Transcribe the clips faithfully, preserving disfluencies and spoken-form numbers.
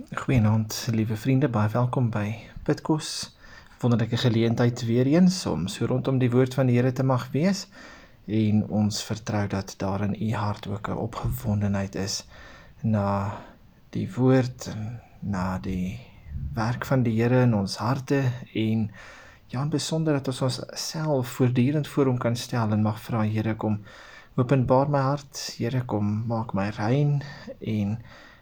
Goeienaand, liewe vriende, baie welkom by Pitkos. Wonderlike geleentheid weer eens om so rondom die woord van die Here te mag wees en ons vertrou dat daar in u hart ook 'n opgewondenheid is na die woord en na die werk van die Here in ons harte en ja, in besonder dat ons ons self voortdurend voor hom kan stel en mag vra, Here, kom openbaar my hart, Here, kom maak my rein en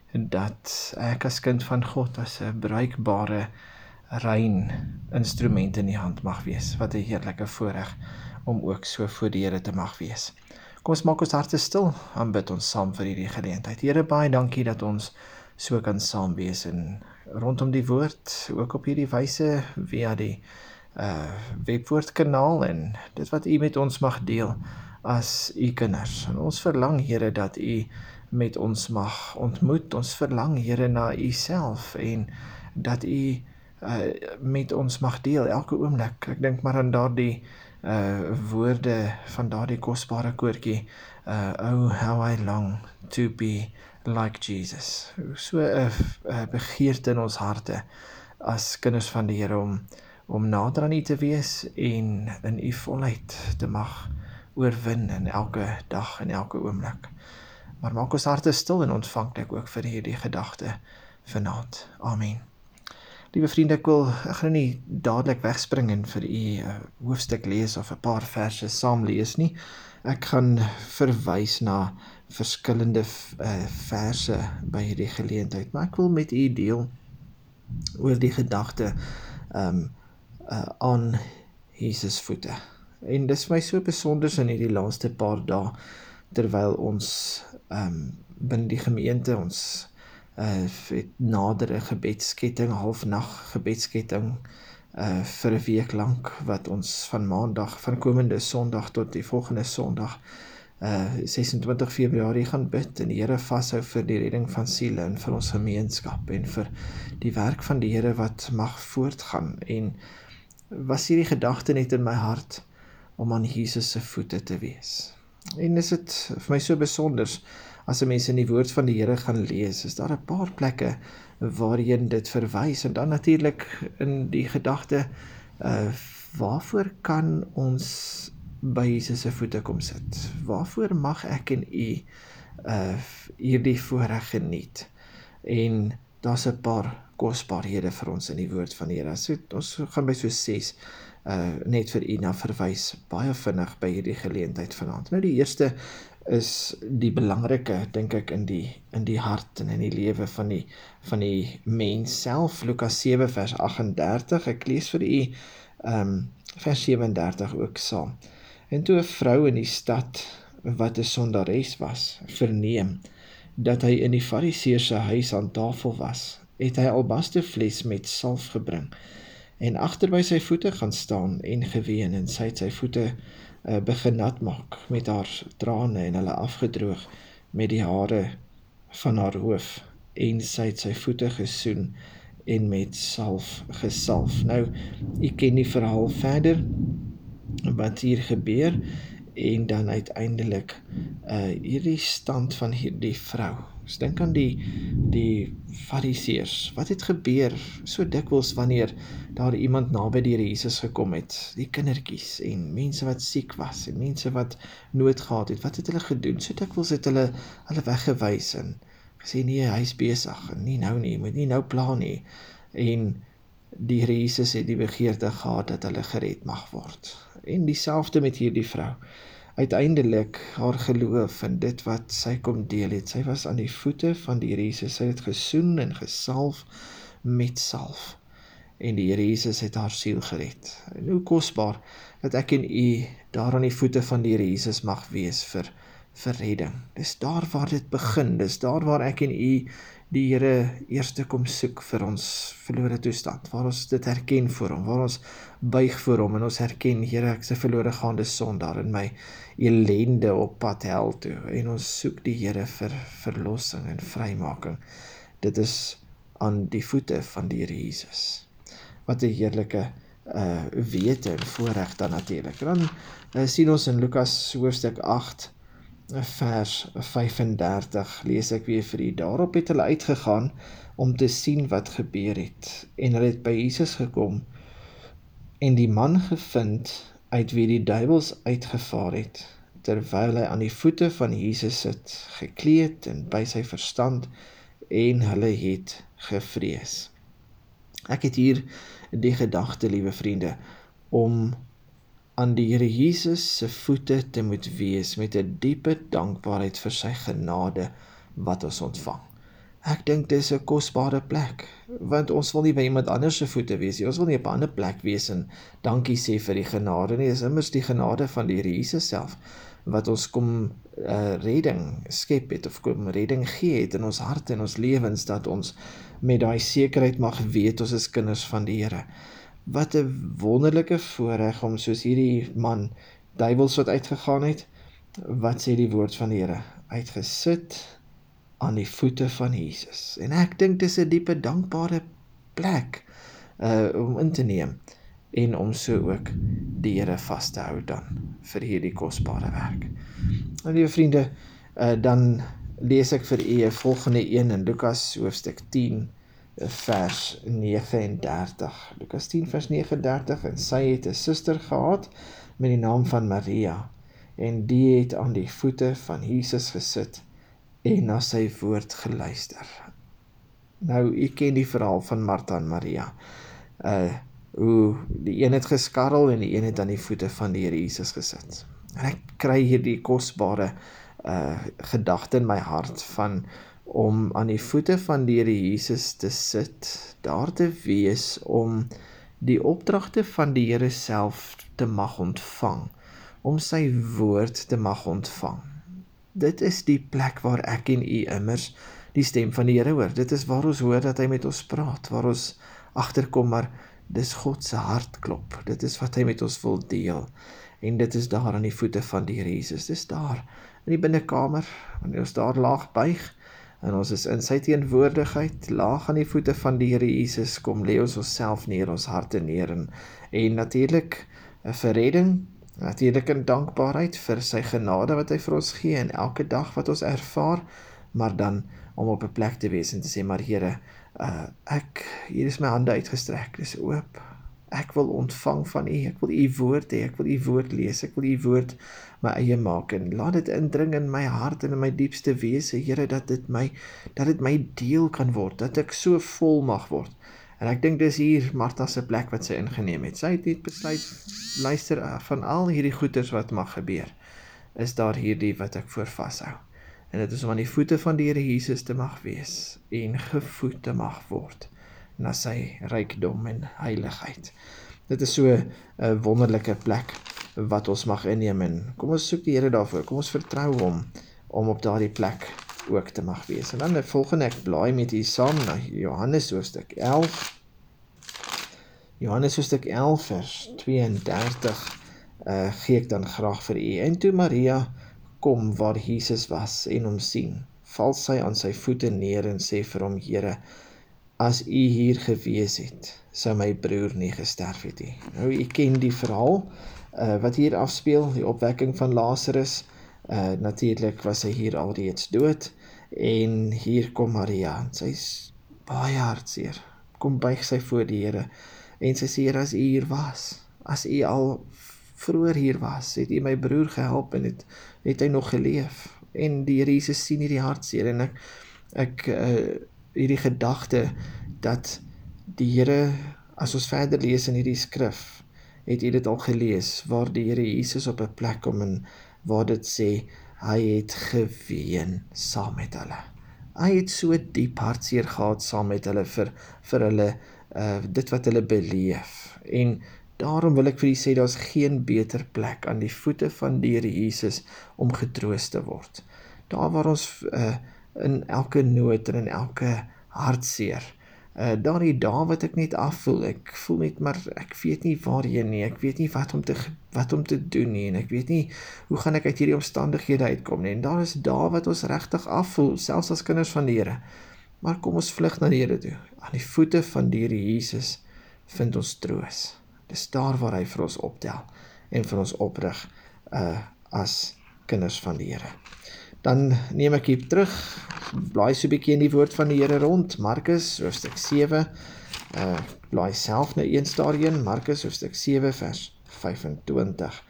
dat ek as kind van God as 'n bruikbare, rein instrument in die hand mag wees. Wat 'n heerlike voorreg om ook so voor die Here te mag wees. Kom ons maak ons harte stil, aanbid ons saam vir hierdie geleentheid. Here, baie dankie dat ons so kan saam wees en rondom die woord, ook op hierdie wyse via die uh, webwoordkanaal en dit wat u met ons mag deel as u kinders. En ons verlang, Here, dat u met ons mag ontmoet, ons verlang, Here, na u self en dat u uh, met ons mag deel elke oomblik. Ek dink maar aan daardie uh, woorde van daardie kosbare koortjie, uh, oh how I long to be like Jesus. So 'n uh, begeerte in ons harte as kinders van die Here om, om nader aan u te wees en in u volheid te mag oorwin in elke dag en elke oomblik. Maar maak ons harte stil en ontvanklik ook vir hierdie gedagte vanaand. Amen. Liewe vriende, ek wil ek gaan nie dadelik wegspring en vir u 'n hoofstuk lees of 'n paar verse saam lees nie. Ek gaan verwys na verskillende uh, verse by hierdie geleentheid, maar ek wil met u deel oor die gedagte um, uh, aan Jesus voete. En dis my so besonder in hierdie laaste paar dae, terwyl ons um, binne die gemeente, ons uh, het nader 'n gebedsketting, halfnag gebedsketting uh, vir 'n week lank, wat ons van maandag, van komende Sondag tot die volgende Sondag, uh, ses en twintig Februarie gaan bid en die Here vashou vir die redding van siele en vir ons gemeenskap en vir die werk van die Here wat mag voortgaan. En was hierdie gedagte net in my hart om aan Jesus se voete te wees. En is dit vir my so besonders, as 'n mens in die woord van die Here gaan lees, is daar 'n paar plekke waarheen dit verwys, en dan natuurlik in die gedagte, uh, waarvoor kan ons by Jesus se voete kom sit? Waarvoor mag ek en u uh, hierdie voorreg geniet? En daar's 'n paar kosbaarhede vir ons in die woord van die Here. So, ons gaan by so ses Uh, net vir u na verwys, baie vinnig by hierdie geleentheid vanaand. Nou die eerste is die belangrike, dink ek, in die, in die hart en in die lewe van die, van die mens self. Lukas sewe vers agt en dertig, ek lees vir u um, vers sewe en dertig ook saam. En toe 'n vrou in die stad, wat 'n sondares was, verneem dat hy in die Fariseër se huis aan tafel was, het hy 'n albaste fles met salf gebring en agter by sy voete gaan staan en geween, en sy het sy voete uh, begin nat maak met haar trane en hulle afgedroog met die hare van haar hoof, en sy het sy voete gesoen en met salf gesalf. Nou, u ken die verhaal verder, wat hier gebeur, en dan uiteindelik uh, hierdie stand van hierdie vrou. Dus dink aan die, die fariseërs. Wat het gebeur so dikwels wanneer daar iemand naby die Here Jesus gekom het, die kindertjies en mense wat siek was en mense wat nood gehad het, wat het hulle gedoen? So dikwels het hulle hulle weggewys en gesê, nee, hy is besig, en nie nou nie, moet nie nou pla nie. En die Here Jesus het die begeerte gehad dat hulle gered mag word. En dieselfde met hierdie vrou. Uiteindelik haar geloof in dit wat sy kom deel het. Sy was aan die voete van die Here Jesus. Sy het gesoen en gesalf met salf. En die Here Jesus het haar siel gered. En hoe kosbaar dat ek en u daar aan die voete van die Here Jesus mag wees vir, vir redding. Dis daar waar dit begin. Dis daar waar ek en u die Here eerste kom soek vir ons verlore toestand, waar ons dit herken voor hom, waar ons buig voor hom en ons herken, Here, ek is 'n verlore gaande sondaar in my elende op pad hel toe, en ons soek die Here vir verlossing en vrymaking. Dit is aan die voete van die Here Jesus. Wat 'n heerlike uh, wete en voorreg dan natuurlik. Dan uh, sien ons in Lukas hoofstuk agt vers vyf-en-dertig lees ek weer vir u. Daarop het hulle uitgegaan om te sien wat gebeur het. En hulle het by Jesus gekom en die man gevind uit wie die duiwels uitgevaar het, terwyl hy aan die voete van Jesus sit, gekleed en by sy verstand, en hulle het gevrees. Ek het hier die gedagte, liewe vriende, om aan die Here Jesus se voete te moet wees met 'n diepe dankbaarheid vir sy genade wat ons ontvang. Ek dink dis 'n kosbare plek, want ons wil nie by iemand anders se voete wees nie, ons wil nie op 'n ander plek wees en dankie sê vir die genade nie, dis immers die genade van die Here Jesus self, wat ons kom uh, redding skep het, of kom redding gee het in ons hart en ons lewens, dat ons met daai sekerheid mag weet, ons is kinders van die Here. Wat 'n wonderlike voorreg om soos hierdie man, duiwels wat uitgegaan het, wat sê die woord van die Here, uitgesit aan die voete van Jesus. En ek dink dis 'n diepe dankbare plek uh, om in te neem, en om so ook die Here vas te hou dan, vir hierdie kosbare werk. En liewe vriende, uh, dan lees ek vir u 'n volgende een in Lukas hoofstuk tien, vers negenendertig. Lukas tien vers negenendertig, en sy het 'n suster gehad met die naam van Maria, en die het aan die voete van Jesus gesit en na sy woord geluister. Nou, u ken die verhaal van Martha en Maria. Uh, hoe die een het geskarrel en die een het aan die voete van die Here Jesus gesit. En ek kry hier die kosbare uh, gedagte in my hart van om aan die voete van die Here Jesus te sit, daar te wees om die opdragte van die Here self te mag ontvang, om sy woord te mag ontvang. Dit is die plek waar ek en u immers die stem van die Here hoor. Dit is waar ons hoor dat hy met ons praat, waar ons agterkom, maar dis God se hartklop. Dit is wat hy met ons wil deel. En dit is daar aan die voete van die Here Jesus. Dis daar in die binnekamer, wanneer ons daar laag buig, en ons is in sy teenwoordigheid, laag aan die voete van die Here Jesus, kom lê ons onsself neer, ons harte neer, en, en natuurlik vir redding, natuurlik in dankbaarheid vir sy genade wat hy vir ons gee, en elke dag wat ons ervaar, maar dan om op 'n plek te wees en te sê, maar Here, uh, ek, hier is my hande uitgestrek, dis oop, ek wil ontvang van u, ek wil u woord hê, ek wil u woord lees, ek wil u woord my eie maak, en laat dit indring in my hart en in my diepste wese, Here, dat dit my, dat dit my deel kan word, dat ek so vol mag word. En ek dink dis hier Martha se plek wat sy ingeneem het. Sy het net besluit, luister, van al hierdie goeders wat mag gebeur, is daar hierdie wat ek voor vashou. En dit is om aan die voete van die Here Jesus te mag wees, en gevoed te mag word na sy rykdom en heiligheid. Dit is so 'n wonderlike plek wat ons mag inneem, en kom ons soek die Here daarvoor, kom ons vertrou hom, om op daardie plek ook te mag wees. En dan die volgende, ek blaai met u saam na Johannes hoofstuk elf, Johannes hoofstuk elf vers tweeëndertig, uh, gee ek dan graag vir u. En toe Maria kom waar Jesus was en hom sien, val sy aan sy voete neer en sê vir hom, Here, as u hier gewees het, sou my broer nie gesterf het nie. Nou, u ken die verhaal, uh, wat hier afspeel, die opwekking van Lazarus. Uh, natuurlik was hy hier alreeds dood, en hier kom Maria, sy is baie hartseer, kom buig sy voor die Here, en sy sê, Here, as u hier was, as u al vroeër hier was, het u my broer gehelp, en het, het hy nog geleef, en die Here Jesus sien hierdie hartseer, en ek, ek uh, hierdie gedagte, dat die Here, as ons verder lees in hierdie skrif, het u dit al gelees, waar die Here Jesus op 'n plek kom, en waar dit sê, hy het geween saam met hulle. Hy het so diep hartseer gehad saam met hulle, vir, vir hulle, uh, dit wat hulle beleef, en daarom wil ek vir u sê, daar is geen beter plek aan die voete van die Here Jesus, om getroost te word. Daar waar ons, uh, in elke nood, en in elke hartseer, uh, daar die dae wat ek net afvoel, ek voel net, maar ek weet nie waarheen nie, ek weet nie wat om te, wat om te doen nie, en ek weet nie, hoe gaan ek uit hierdie omstandighede uitkom nie, en daar is dae wat ons regtig afvoel, selfs as kinders van die Here, maar kom ons vlug na die Here toe, aan die voete van die Here Jesus, vind ons troos. Dis daar waar hy vir ons optel, en vir ons oprig, uh, as kinders van die Here. Dan neem ek hier terug, blaai so 'n bietjie in die woord van die Here rond, Markus hoofstuk sewe, uh, blaai self nou eens daarheen, Markus hoofstuk sewe vers vyf-en-twintig,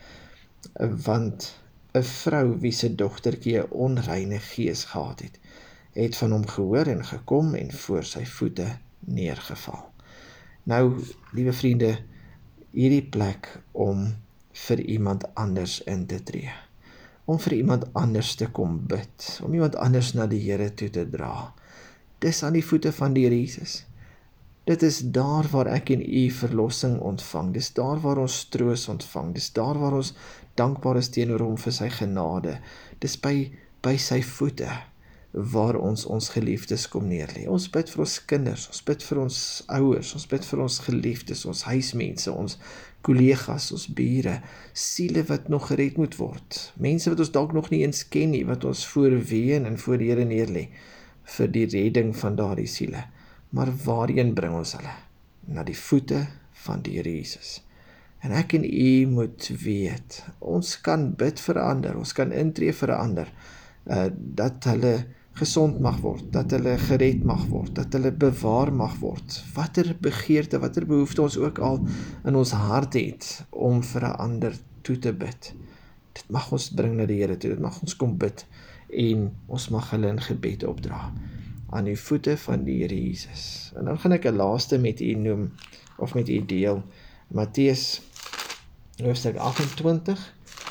want 'n vrou wie se dogtertjie 'n onreine gees gehad het, het van hom gehoor en gekom en voor sy voete neergeval. Nou, liewe vriende, hierdie plek om vir iemand anders in te tree, om vir iemand anders te kom bid, om iemand anders na die Here toe te dra, dis aan die voete van die Here Jesus. Dit is daar waar ek en u verlossing ontvang, dis daar waar ons troos ontvang, dis daar waar ons dankbaar is teenoor hom vir sy genade, dis by, by sy voete, waar ons ons geliefdes kom neerlê. Ons bid vir ons kinders, ons bid vir ons ouers, ons bid vir ons geliefdes, ons huismense, ons kollegas, ons bure, siele wat nog gered moet word, mense wat ons dalk nog nie eens ken nie, wat ons voor ween en voor die Here neerlê, vir die redding van daardie siele. Maar waarheen bring ons hulle? Na die voete van die Here Jesus. En ek en u moet weet, ons kan bid vir ander, ons kan intree vir ander, uh, dat hulle gesond mag word, dat hulle gered mag word, dat hulle bewaar mag word, watter begeerte, watter behoefte ons ook al in ons hart het, om vir 'n ander toe te bid. Dit mag ons bring na die Here toe, dit mag ons kom bid, en ons mag hulle in gebed opdra, aan die voete van die Here Jesus. En dan gaan ek 'n laaste met u noem, of met u deel, Matteus hoofstuk agt-en-twintig,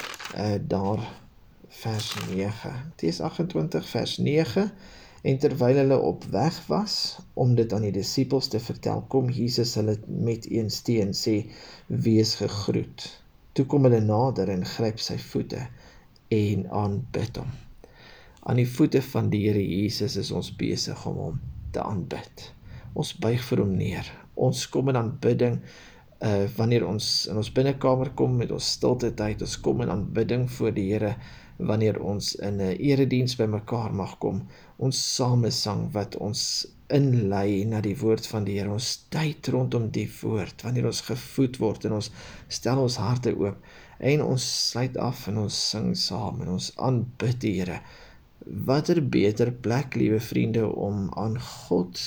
uh, daar vers nege. Matteus agt-en-twintig vers nege, en terwyl hulle op weg was, om dit aan die disippels te vertel, kom Jesus hulle met eens te en sê, wees gegroet. Toe kom hulle nader en gryp sy voete, en aanbid hom. Aan die voete van die Here Jesus is ons besig om hom te aanbid. Ons buig vir hom neer. Ons kom in aanbidding, uh, wanneer ons in ons binnekamer kom met ons stilte tyd, ons kom in aanbidding voor die Here, wanneer ons in 'n erediens by mekaar mag kom, ons samesang wat ons inlei na die woord van die Here, ons tyd rondom die woord, wanneer ons gevoed word en ons stel ons harte oop, en ons sluit af en ons sing saam en ons aanbid die Here. Watter beter plek, liewe vriende, om aan God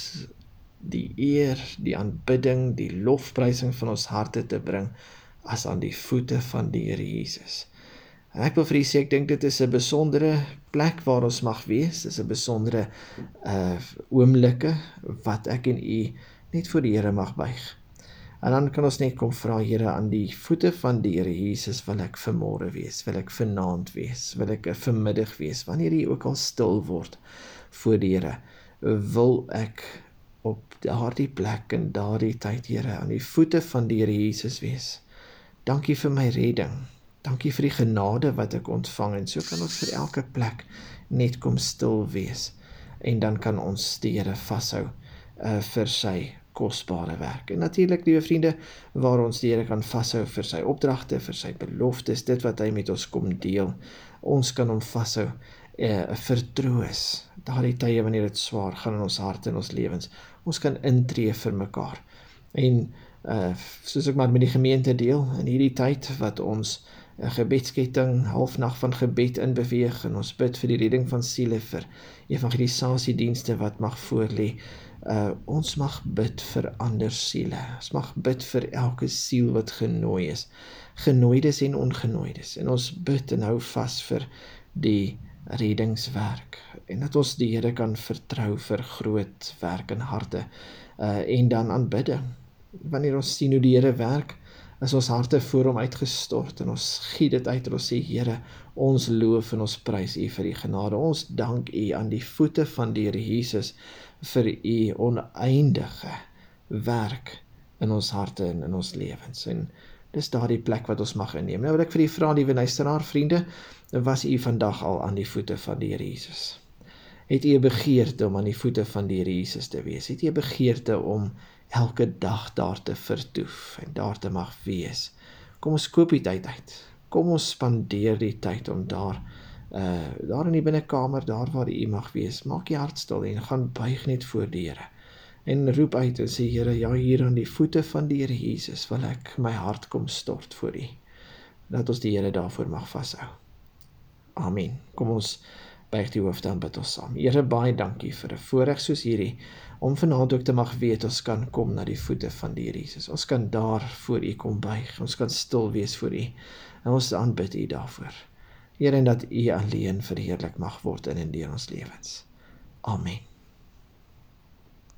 die eer, die aanbidding, die lofprysing van ons harte te bring, as aan die voete van die Here Jesus. En ek wil vir u sê, ek dink dit is 'n besondere plek waar ons mag wees, dit is 'n besondere uh, oomblikke, wat ek en u net voor die Here mag buig. En dan kan ons net kom vra, Here, aan die voete van die Here Jesus, wil ek vanmôre wees, wil ek vanaand wees, wil ek vanmiddag wees, wanneer u ook al stil word voor die Here, wil ek op daardie plek en daardie tyd, Here, aan die voete van die Here Jesus wees. Dankie vir my redding, dankie vir die genade wat ek ontvang, en so kan ons vir elke plek net kom stil wees, en dan kan ons die Here vashou uh, vir sy kosbare werk. En natuurlik, liewe vriende, waar ons die Here kan vashou vir sy opdragte, vir sy beloftes, dit wat hy met ons kom deel. Ons kan hom vashou, eh, vertroos, daardie tye wanneer dit swaar gaan in ons hart en ons lewens. Ons kan intree vir mekaar. En uh, soos ek maar met die gemeente deel, in hierdie tyd wat ons 'n gebedsketting, halfnag van gebed inbeweeg, en ons bid vir die redding van siele, vir evangelisasiedienste wat mag voorlê. Uh, ons mag bid vir ander siele, ons mag bid vir elke siel wat genooi is, genooides en ongenooides, en ons bid en hou vas vir die reddingswerk, en dat ons die Here kan vertrou vir groot werk in harte, uh, en dan aanbidding. Wanneer ons sien hoe die Here werk, is ons harte voor hom uitgestort, en ons giet dit uit, en ons sê, Here, ons loof en ons prys u vir die genade, ons dank u aan die voete van die Here Jesus, vir u oneindige werk in ons harte en in ons lewens. En dis daardie plek wat ons mag inneem. Nou wil ek vir u vra, liewe luisteraar, vriende, was u vandag al aan die voete van die Here Jesus? Het u 'n begeerte om aan die voete van die Here Jesus te wees? Het u 'n begeerte om elke dag daar te vertoef en daar te mag wees? Kom ons koop die tyd uit. Kom ons spandeer die tyd om daar Uh, daar in die binnekamer, daar waar u mag wees, maak jy hart stil en gaan buig net voor die Here, en roep uit en sê, Here, ja, hier aan die voete van die Here Jesus, wil ek my hart kom stort voor u, dat ons die Here daarvoor mag vashou. Amen. Kom ons buig die hoofde en bid ons saam. Here, baie dankie vir 'n voorreg soos hierdie, om vanaand ook te mag weet, ons kan kom na die voete van die Here Jesus. Ons kan daar voor U kom buig, ons kan stil wees voor U, en ons aanbid U daarvoor. Here, en dat U alleen verheerlik mag word in en deur ons lewens. Amen.